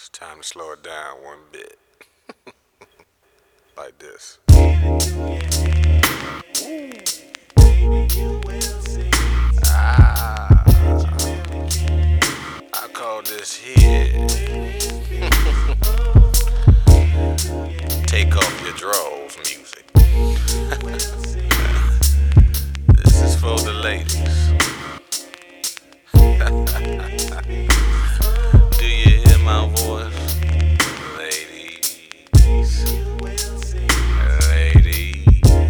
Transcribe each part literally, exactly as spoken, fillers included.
Time to slow it down one bit. Like this. Ah, I call this here. Take off your drawers music. This is for the ladies. Do you hear my voice? Ladies. Ladies.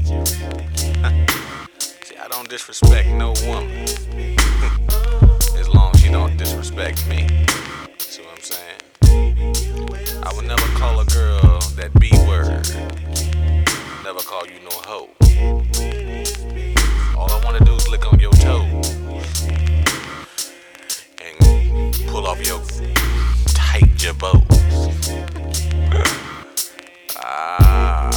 See, I don't disrespect no woman. As long as she don't disrespect me. See what I'm saying? I would never call a girl that B word. Never call you no hoe. All I wanna do is lick on your toes and pull off your tight jabot. Ah.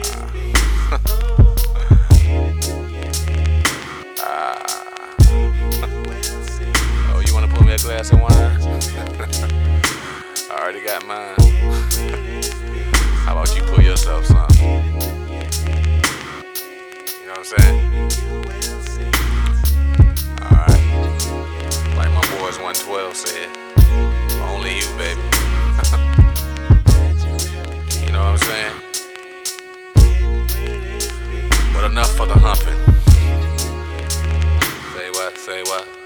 Ah. Oh, you wanna pour me a glass of wine? I already got mine. How about you pour yourself some? You know what I'm saying? Alright. Like my boys one twelve said, only you, baby. You know what I'm saying? But enough for the humping. Say what, say what?